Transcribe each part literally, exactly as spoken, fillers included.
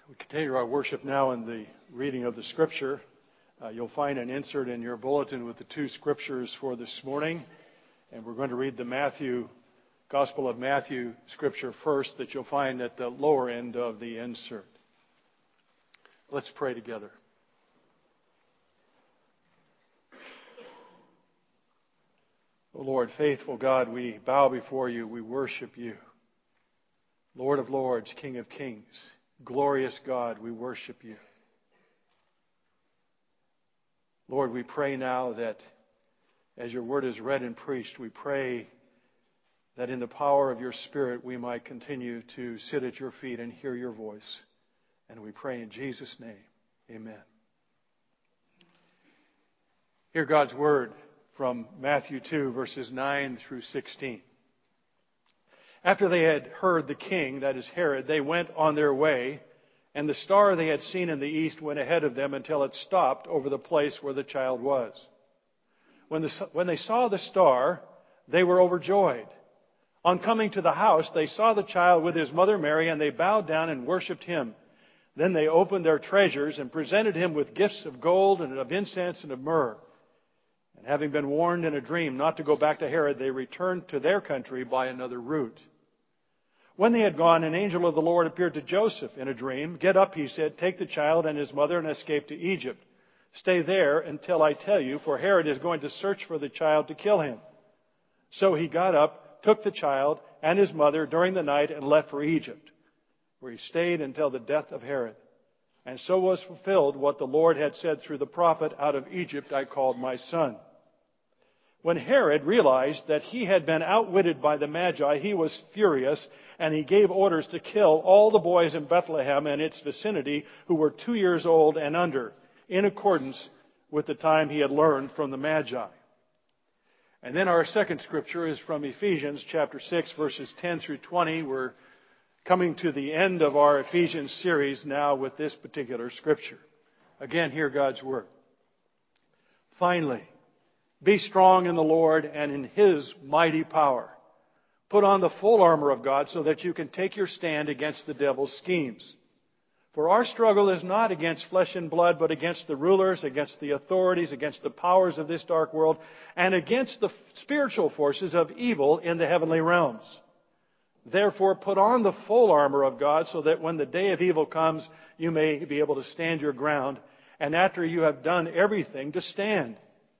We continue our worship now in the reading of the Scripture. Uh, you'll find an insert in your bulletin with the two Scriptures for this morning. And we're going to read the Matthew, Gospel of Matthew Scripture first that you'll find at the lower end of the insert. Let's pray together. O Lord, faithful God, we bow before you, we worship you. Lord of lords, King of kings, glorious God, we worship you. Lord, we pray now that as your word is read and preached, we pray that in the power of your Spirit we might continue to sit at your feet and hear your voice. And we pray in Jesus' name, amen. Hear God's word from Matthew two, verses nine through sixteen. After they had heard the king, that is Herod, they went on their way, and the star they had seen in the east went ahead of them until it stopped over the place where the child was. When, the, when they saw the star, they were overjoyed. On coming to the house, they saw the child with his mother Mary, and they bowed down and worshipped him. Then they opened their treasures and presented him with gifts of gold and of incense and of myrrh. And having been warned in a dream not to go back to Herod, they returned to their country by another route. When they had gone, an angel of the Lord appeared to Joseph in a dream. "Get up," he said, "take the child and his mother and escape to Egypt. Stay there until I tell you, for Herod is going to search for the child to kill him." So he got up, took the child and his mother during the night and left for Egypt, where he stayed until the death of Herod. And so was fulfilled what the Lord had said through the prophet, "Out of Egypt I called my son." When Herod realized that he had been outwitted by the Magi, he was furious, and he gave orders to kill all the boys in Bethlehem and its vicinity who were two years old and under, in accordance with the time he had learned from the Magi. And then our second scripture is from Ephesians chapter six, verses ten through twenty. We're coming to the end of our Ephesians series now with this particular scripture. Again, hear God's word. "Finally, be strong in the Lord and in His mighty power. Put on the full armor of God so that you can take your stand against the devil's schemes. For our struggle is not against flesh and blood, but against the rulers, against the authorities, against the powers of this dark world, and against the spiritual forces of evil in the heavenly realms. Therefore, put on the full armor of God so that when the day of evil comes, you may be able to stand your ground, and after you have done everything, to stand.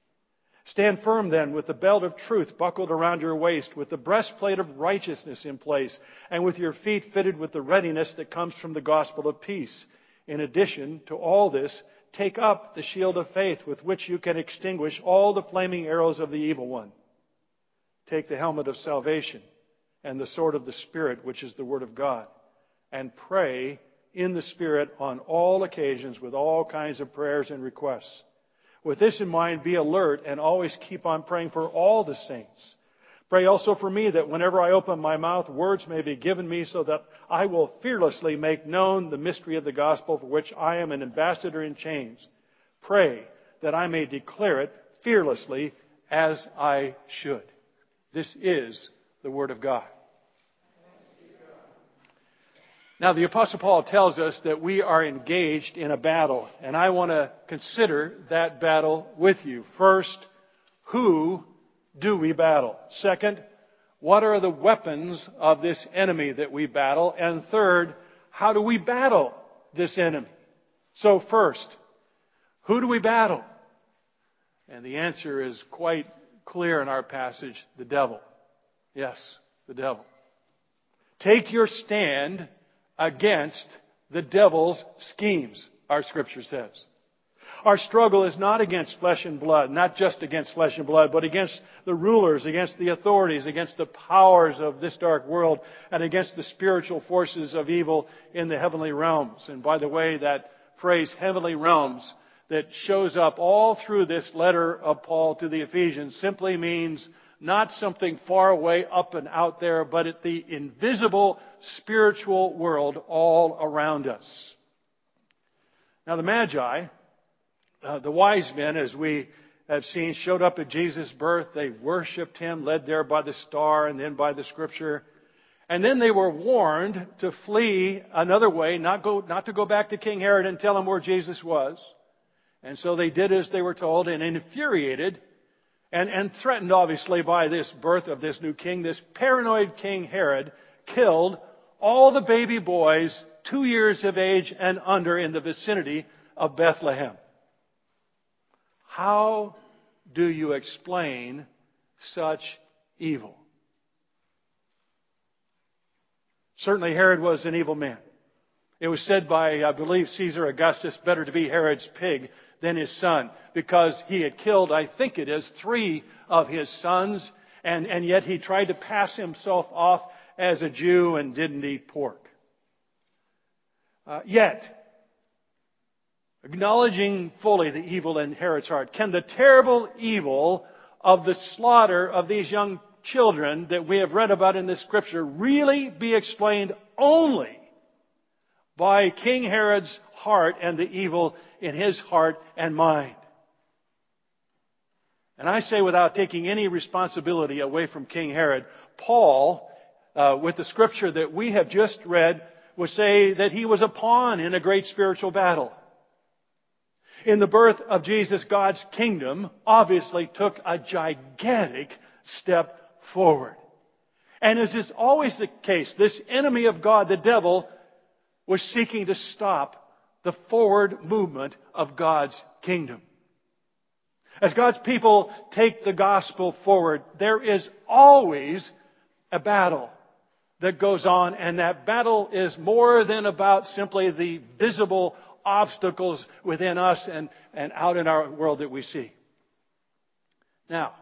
Stand firm then with the belt of truth buckled around your waist, with the breastplate of righteousness in place, and with your feet fitted with the readiness that comes from the gospel of peace. In addition to all this, take up the shield of faith with which you can extinguish all the flaming arrows of the evil one. Take the helmet of salvation and the sword of the Spirit, which is the Word of God, and pray in the Spirit on all occasions with all kinds of prayers and requests. With this in mind, be alert and always keep on praying for all the saints. Pray also for me that whenever I open my mouth, words may be given me so that I will fearlessly make known the mystery of the gospel for which I am an ambassador in chains. Pray that I may declare it fearlessly as I should." This is the Word of God. Now, the Apostle Paul tells us that we are engaged in a battle, and I want to consider that battle with you. First, who do we battle? Second, what are the weapons of this enemy that we battle? And third, how do we battle this enemy? So first, who do we battle? And the answer is quite clear in our passage: the devil. Yes, the devil. Take your stand against the devil's schemes, our scripture says. Our struggle is not against flesh and blood, not just against flesh and blood, but against the rulers, against the authorities, against the powers of this dark world, and against the spiritual forces of evil in the heavenly realms. And by the way, that phrase, heavenly realms, that shows up all through this letter of Paul to the Ephesians simply means not something far away up and out there, but at the invisible spiritual world all around us. Now the Magi, uh, the wise men, as we have seen, showed up at Jesus' birth. They worshipped Him, led there by the star and then by the Scripture. And then they were warned to flee another way, not go, not to go back to King Herod and tell him where Jesus was. And so they did as they were told, and infuriated and, and threatened obviously by this birth of this new king, this paranoid King Herod killed all the baby boys two years of age and under in the vicinity of Bethlehem. How do you explain such evil? Certainly Herod was an evil man. It was said by, I believe, Caesar Augustus, better to be Herod's pig than his son, because he had killed, I think it is, three of his sons, and, and yet he tried to pass himself off as a Jew and didn't eat pork. Uh, yet, acknowledging fully the evil in Herod's heart, can the terrible evil of the slaughter of these young children that we have read about in this scripture really be explained only by King Herod's heart and the evil in his heart and mind? And I say, without taking any responsibility away from King Herod, Paul, uh, with the scripture that we have just read, would say that he was a pawn in a great spiritual battle. In the birth of Jesus, God's kingdom obviously took a gigantic step forward. And as is always the case, this enemy of God, the devil, was seeking to stop the forward movement of God's kingdom. As God's people take the gospel forward, there is always a battle that goes on, and that battle is more than about simply the visible obstacles within us and, and out in our world that we see. Now,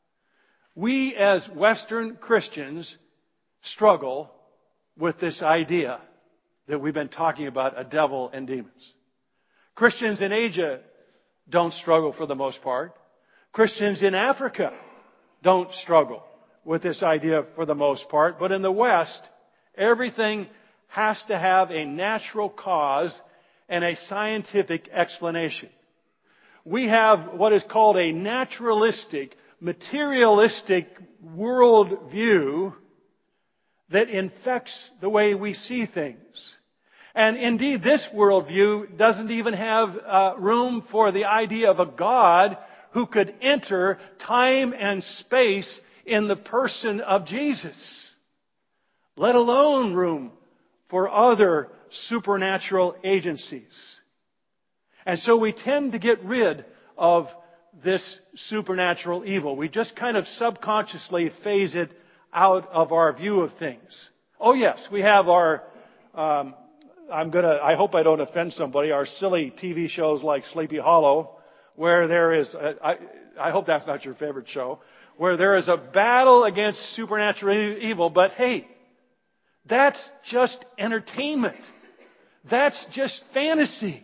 we as Western Christians struggle with this idea that we've been talking about, a devil and demons. Christians in Asia don't struggle for the most part. Christians in Africa don't struggle with this idea for the most part. But in the West, everything has to have a natural cause and a scientific explanation. We have what is called a naturalistic, materialistic worldview that infects the way we see things. And indeed, this worldview doesn't even have uh, room for the idea of a God who could enter time and space in the person of Jesus, let alone room for other supernatural agencies. And so we tend to get rid of this supernatural evil. We just kind of subconsciously phase it out of our view of things. Oh yes, we have our, um, I'm gonna, I hope I don't offend somebody, our silly T V shows like Sleepy Hollow, where there is, a, I, I hope that's not your favorite show, where there is a battle against supernatural evil, but hey, that's just entertainment. That's just fantasy.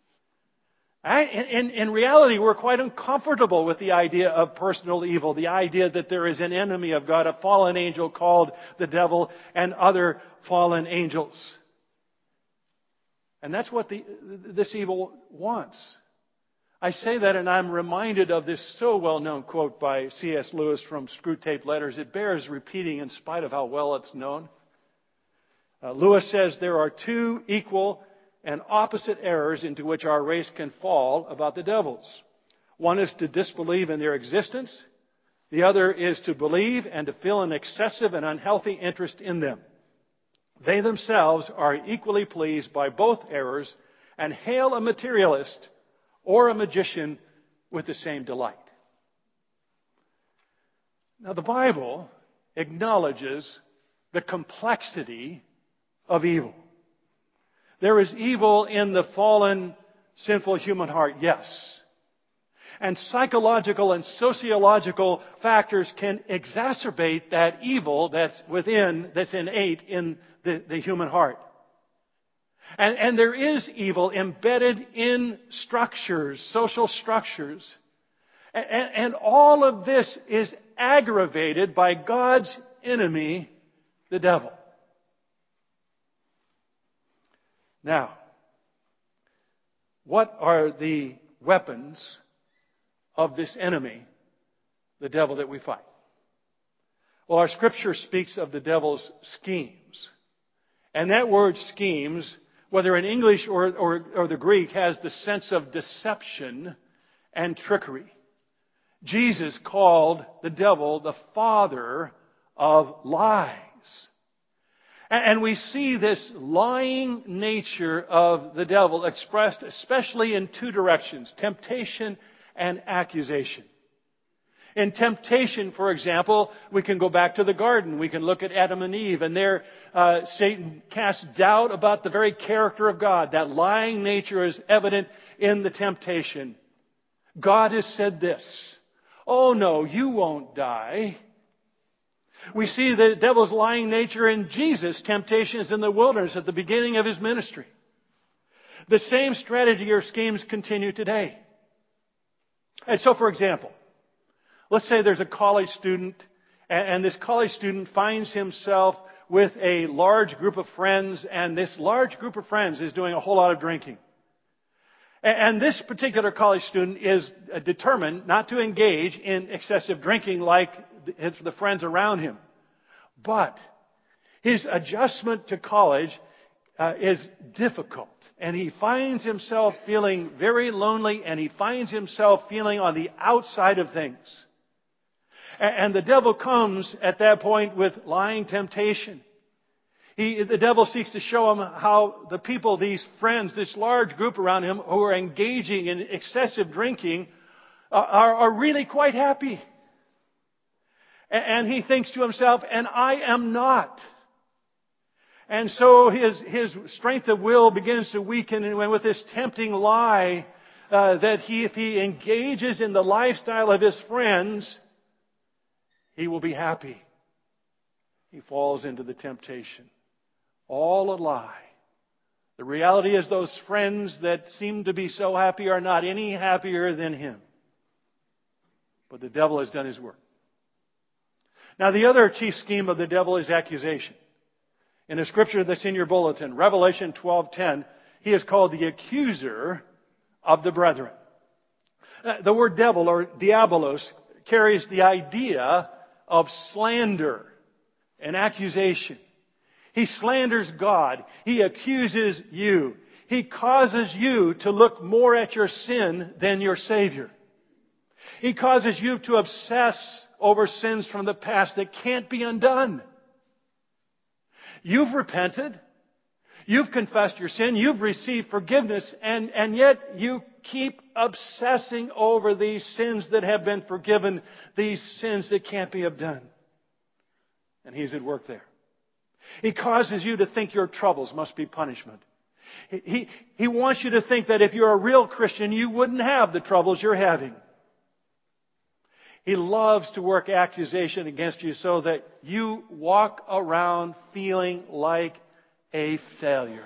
I, in, in reality, we're quite uncomfortable with the idea of personal evil, the idea that there is an enemy of God, a fallen angel called the devil, and other fallen angels. And that's what the, this evil wants. I say that, and I'm reminded of this so well-known quote by C S Lewis from Screwtape Letters. It bears repeating in spite of how well it's known. Uh, Lewis says, there are two equal and opposite errors into which our race can fall about the devils. One is to disbelieve in their existence. The other is to believe and to feel an excessive and unhealthy interest in them. They themselves are equally pleased by both errors and hail a materialist or a magician with the same delight. Now, the Bible acknowledges the complexity of evil. There is evil in the fallen, sinful human heart, yes. And psychological and sociological factors can exacerbate that evil that's within, that's innate in the, the human heart. And, and there is evil embedded in structures, social structures. And, and all of this is aggravated by God's enemy, the devil. Now, what are the weapons of this enemy, the devil, that we fight? Well, our scripture speaks of the devil's schemes. And that word schemes, whether in English or, or, or the Greek, has the sense of deception and trickery. Jesus called the devil the father of lies. And we see this lying nature of the devil expressed especially in two directions, temptation and accusation. In temptation, for example, we can go back to the garden. We can look at Adam and Eve, and there uh, Satan casts doubt about the very character of God. That lying nature is evident in the temptation. God has said this. Oh no, you won't die. We see the devil's lying nature in Jesus' temptations in the wilderness at the beginning of His ministry. The same strategy or schemes continue today. And so, for example, let's say there's a college student, and this college student finds himself with a large group of friends, and this large group of friends is doing a whole lot of drinking. And this particular college student is determined not to engage in excessive drinking like the friends around him. But his adjustment to college uh, is difficult. And he finds himself feeling very lonely, and he finds himself feeling on the outside of things. And the devil comes at that point with lying temptation. He, the devil seeks to show him how the people, these friends, this large group around him who are engaging in excessive drinking are, are really quite happy. And he thinks to himself, and I am not. And so his, his strength of will begins to weaken, and with this tempting lie uh, that he, if he engages in the lifestyle of his friends, he will be happy. He falls into the temptation. All a lie. The reality is those friends that seem to be so happy are not any happier than him. But the devil has done his work. Now, the other chief scheme of the devil is accusation. In a scripture that's in your bulletin, Revelation twelve ten, he is called the accuser of the brethren. The word devil, or diabolos, carries the idea of slander and accusation. He slanders God. He accuses you. He causes you to look more at your sin than your Savior. He causes you to obsess over sins from the past that can't be undone. You've repented. You've confessed your sin. You've received forgiveness. And, and yet you keep obsessing over these sins that have been forgiven, these sins that can't be undone. And he's at work there. He causes you to think your troubles must be punishment. He, he, he wants you to think that if you're a real Christian, you wouldn't have the troubles you're having. He loves to work accusation against you so that you walk around feeling like a failure.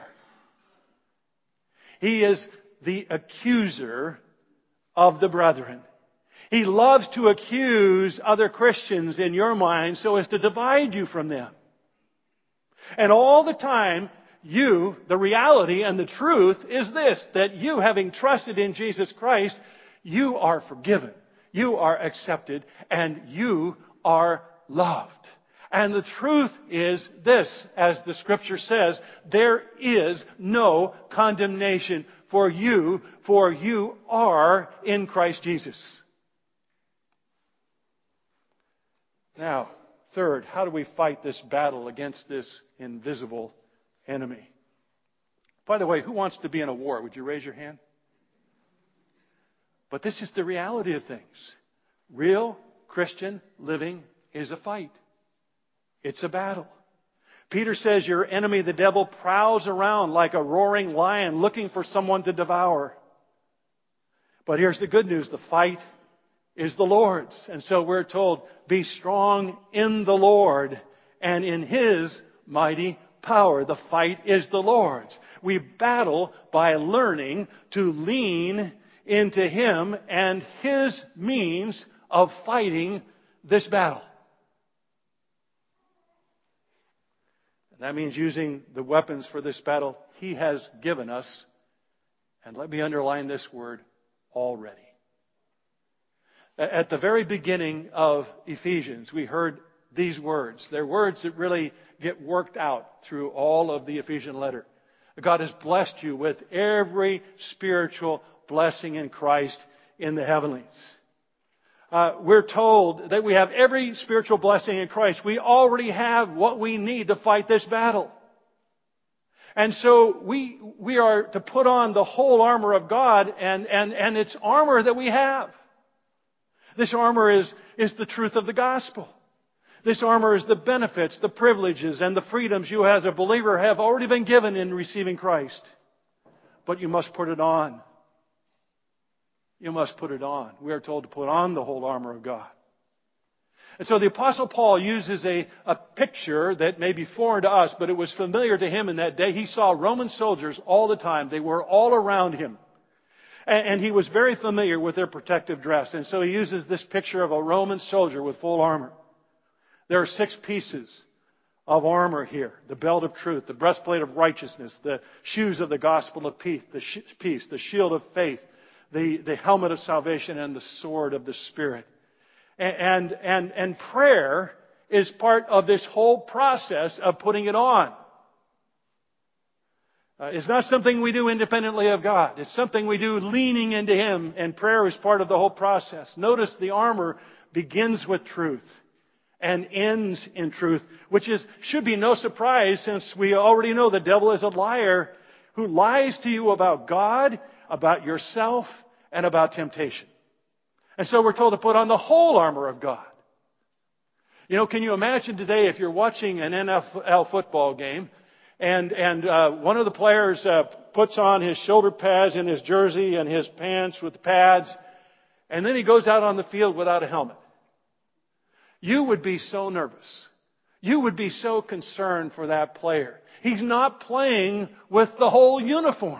He is the accuser of the brethren. He loves to accuse other Christians in your mind so as to divide you from them. And all the time, you, the reality and the truth is this, that you, having trusted in Jesus Christ, you are forgiven. You are accepted, and you are loved. And the truth is this, as the Scripture says, there is no condemnation for you, for you are in Christ Jesus. Now, third, how do we fight this battle against this invisible enemy? By the way, who wants to be in a war? Would you raise your hand? But this is the reality of things. Real Christian living is a fight. It's a battle. Peter says your enemy, the devil, prowls around like a roaring lion looking for someone to devour. But here's the good news. The fight is the Lord's. And so we're told, be strong in the Lord and in His mighty power. The fight is the Lord's. We battle by learning to lean into Him and His means of fighting this battle. And that means using the weapons for this battle He has given us. And let me underline this word, already. At the very beginning of Ephesians, we heard these words. They're words that really get worked out through all of the Ephesian letter. God has blessed you with every spiritual blessing in Christ in the heavenlies. Uh, we're told that we have every spiritual blessing in Christ. We already have what we need to fight this battle. And so we we are to put on the whole armor of God, and, and, and it's armor that we have. This armor is, is the truth of the gospel. This armor is the benefits, the privileges, and the freedoms you as a believer have already been given in receiving Christ. But you must put it on. You must put it on. We are told to put on the whole armor of God. And so the Apostle Paul uses a, a picture that may be foreign to us, but it was familiar to him in that day. He saw Roman soldiers all the time. They were all around him. And, and he was very familiar with their protective dress. And so he uses this picture of a Roman soldier with full armor. There are six pieces of armor here. The belt of truth, the breastplate of righteousness, the shoes of the gospel of peace, the, sh- peace, the shield of faith, the, the helmet of salvation, and the sword of the Spirit. And, and, and prayer is part of this whole process of putting it on. Uh, it's not something we do independently of God. It's something we do leaning into Him, and prayer is part of the whole process. Notice the armor begins with truth and ends in truth, which is should be no surprise since we already know the devil is a liar who lies to you about God, about yourself, and about temptation. And so we're told to put on the whole armor of God. You know, can you imagine today if you're watching an N F L football game and and uh, one of the players uh, puts on his shoulder pads and his jersey and his pants with the pads, and then he goes out on the field without a helmet? You would be so nervous. You would be so concerned for that player. He's not playing with the whole uniform.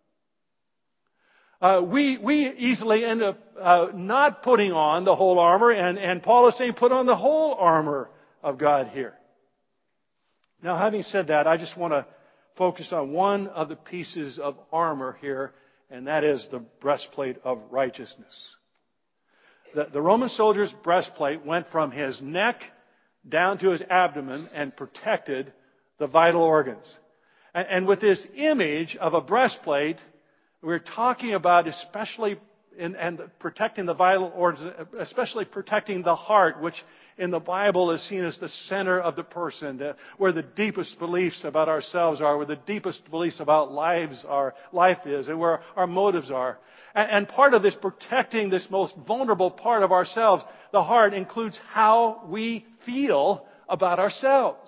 Uh, we, we easily end up uh, not putting on the whole armor, and, and Paul is saying put on the whole armor of God here. Now, having said that, I just want to focus on one of the pieces of armor here, and that is the breastplate of righteousness. The, the Roman soldier's breastplate went from his neck down to his abdomen and protected the vital organs. And, and with this image of a breastplate, we're talking about especially in, and protecting the vital organs, especially protecting the heart, which in the Bible is seen as the center of the person, the, where the deepest beliefs about ourselves are, where the deepest beliefs about lives are, life is, and where our motives are. And, and part of this protecting this most vulnerable part of ourselves, the heart, includes how we feel about ourselves.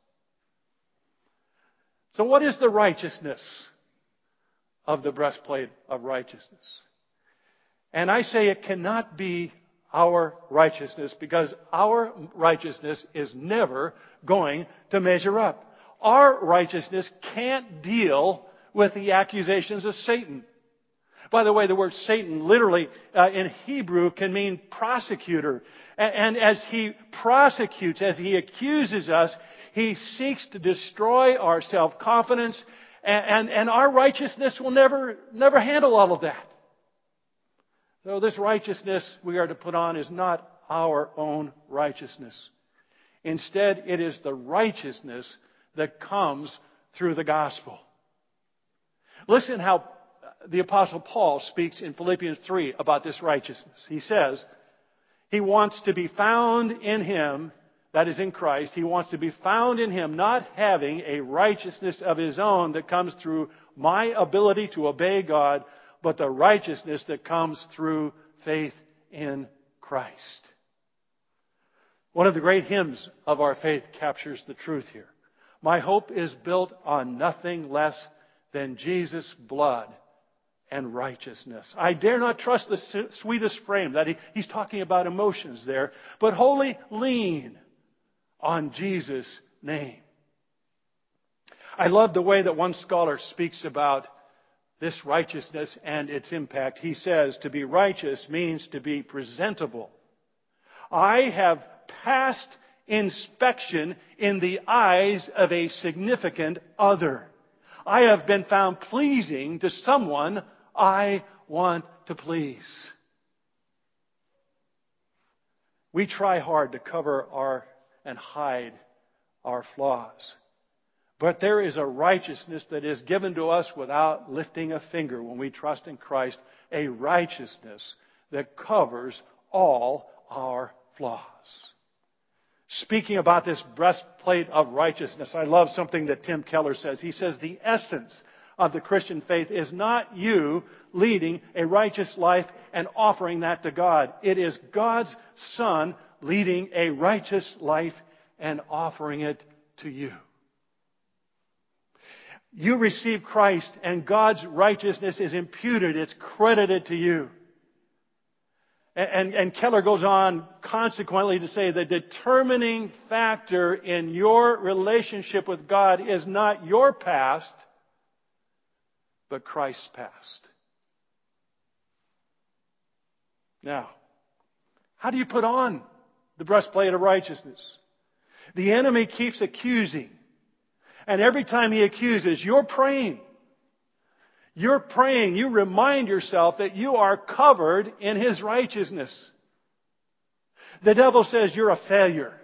So what is the righteousness of the breastplate of righteousness? And I say it cannot be our righteousness, because our righteousness is never going to measure up. Our righteousness can't deal with the accusations of Satan. By the way, the word Satan literally uh, in Hebrew can mean prosecutor. And, and as he prosecutes, as he accuses us, he seeks to destroy our self-confidence. And, and, and our righteousness will never, never handle all of that. So this righteousness we are to put on is not our own righteousness. Instead, it is the righteousness that comes through the gospel. Listen how the Apostle Paul speaks in Philippians three about this righteousness. He says, he wants to be found in Him, that is in Christ. He wants to be found in Him, not having a righteousness of his own that comes through my ability to obey God, but the righteousness that comes through faith in Christ. One of the great hymns of our faith captures the truth here. My hope is built on nothing less than Jesus' blood and righteousness. I dare not trust the sweetest frame. That he, he's talking about emotions there, but wholly lean on Jesus' name. I love the way that one scholar speaks about this righteousness and its impact. He says, to be righteous means to be presentable. I have passed inspection in the eyes of a significant other. I have been found pleasing to someone I want to please. We try hard to cover our and hide our flaws. But there is a righteousness that is given to us without lifting a finger when we trust in Christ, a righteousness that covers all our flaws. Speaking about this breastplate of righteousness, I love something that Tim Keller says. He says the essence of the Christian faith is not you leading a righteous life and offering that to God. It is God's Son leading a righteous life and offering it to you. You receive Christ and God's righteousness is imputed. It's credited to you. And, and Keller goes on consequently to say the determining factor in your relationship with God is not your past, but Christ's past. Now, how do you put on the breastplate of righteousness? The enemy keeps accusing. And every time he accuses, you're praying. You're praying. You remind yourself that you are covered in his righteousness. The devil says you're a failure.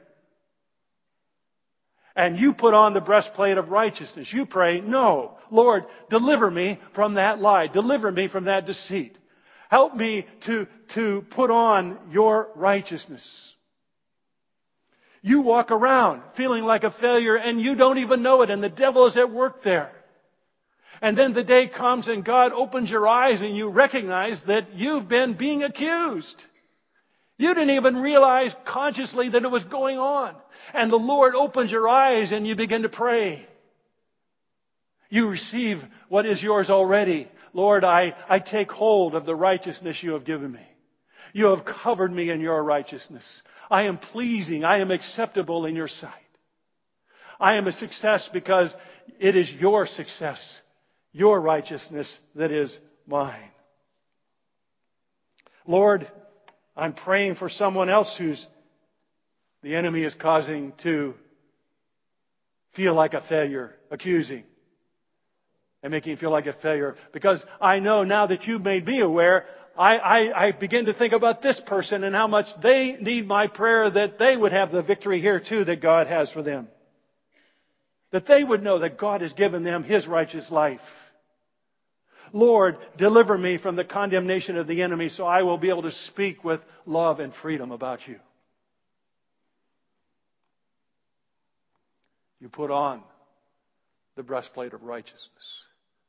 And you put on the breastplate of righteousness. You pray, no, Lord, deliver me from that lie. Deliver me from that deceit. Help me to, to put on your righteousness. You walk around feeling like a failure and you don't even know it, and the devil is at work there. And then the day comes and God opens your eyes and you recognize that you've been being accused. You didn't even realize consciously that it was going on. And the Lord opens your eyes and you begin to pray. You receive what is yours already. Lord, I, I take hold of the righteousness you have given me. You have covered me in your righteousness. I am pleasing. I am acceptable in your sight. I am a success because it is your success, your righteousness that is mine. Lord, I'm praying for someone else who's the enemy is causing to feel like a failure, accusing, and making you feel like a failure. Because I know now that you've made me aware, I, I, I begin to think about this person and how much they need my prayer that they would have the victory here too that God has for them. That they would know that God has given them His righteous life. Lord, deliver me from the condemnation of the enemy so I will be able to speak with love and freedom about you. You put on the breastplate of righteousness.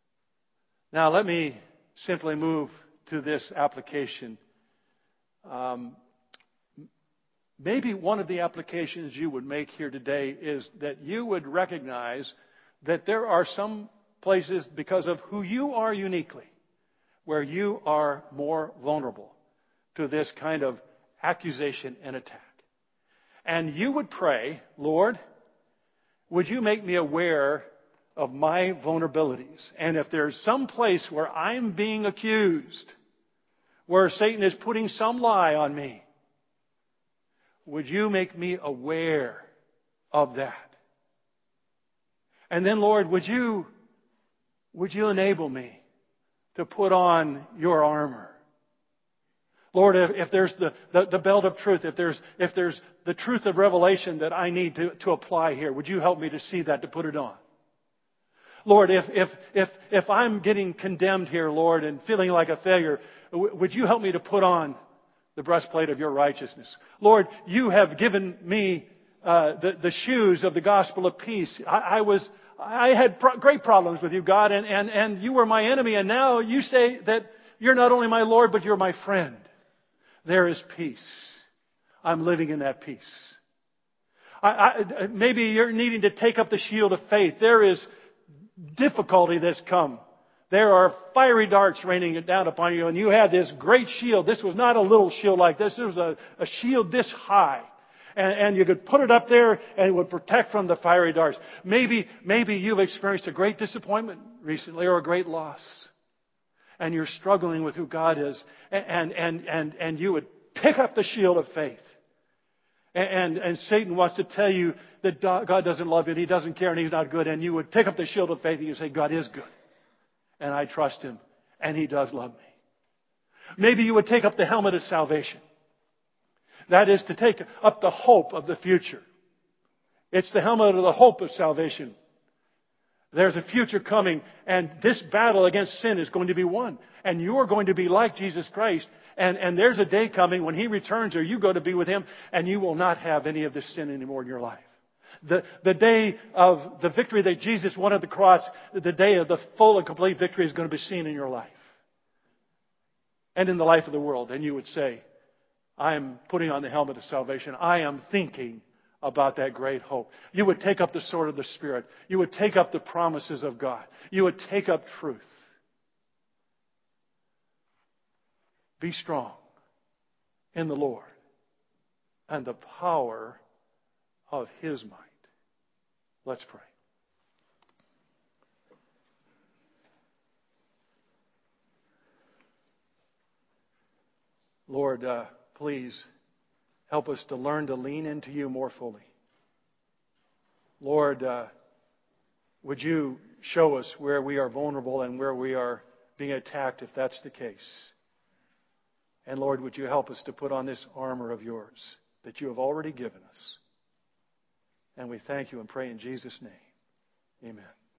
Now let me simply move to this application. Um, maybe one of the applications you would make here today is that you would recognize that there are some places, because of who you are uniquely, where you are more vulnerable to this kind of accusation and attack. And you would pray, Lord, would you make me aware of my vulnerabilities? And if there's some place where I'm being accused, where Satan is putting some lie on me, would you make me aware of that? And then, Lord, would you Would you enable me to put on your armor? Lord, if, if there's the, the, the belt of truth, if there's, if there's the truth of revelation that I need to, to apply here, would you help me to see that, to put it on? Lord, if, if, if, if I'm getting condemned here, Lord, and feeling like a failure, w- would you help me to put on the breastplate of your righteousness? Lord, you have given me uh, the, the shoes of the gospel of peace. I, I was... I had pro- great problems with you, God, and, and, and you were my enemy, and now you say that you're not only my Lord, but you're my friend. There is peace. I'm living in that peace. I, I, maybe you're needing to take up the shield of faith. There is difficulty that's come. There are fiery darts raining down upon you, and you have this great shield. This was not a little shield like this. This was a, a shield this high. And, and you could put it up there and it would protect from the fiery darts. Maybe, maybe you've experienced a great disappointment recently or a great loss. And you're struggling with who God is. And, and, and, and you would pick up the shield of faith. And, and, and Satan wants to tell you that God doesn't love you and He doesn't care and He's not good. And you would pick up the shield of faith and you say, God is good. And I trust Him. And He does love me. Maybe you would take up the helmet of salvation. That is to take up the hope of the future. It's the helmet of the hope of salvation. There's a future coming, and this battle against sin is going to be won. And you're going to be like Jesus Christ. And, and there's a day coming when He returns, or you go to be with Him, and you will not have any of this sin anymore in your life. The, the day of the victory that Jesus won at the cross, the day of the full and complete victory is going to be seen in your life. And in the life of the world. And you would say, I am putting on the helmet of salvation. I am thinking about that great hope. You would take up the sword of the Spirit. You would take up the promises of God. You would take up truth. Be strong in the Lord and the power of His might. Let's pray. Lord, uh, please help us to learn to lean into You more fully. Lord, uh, would You show us where we are vulnerable and where we are being attacked if that's the case. And Lord, would You help us to put on this armor of Yours that You have already given us. And we thank You and pray in Jesus' name. Amen.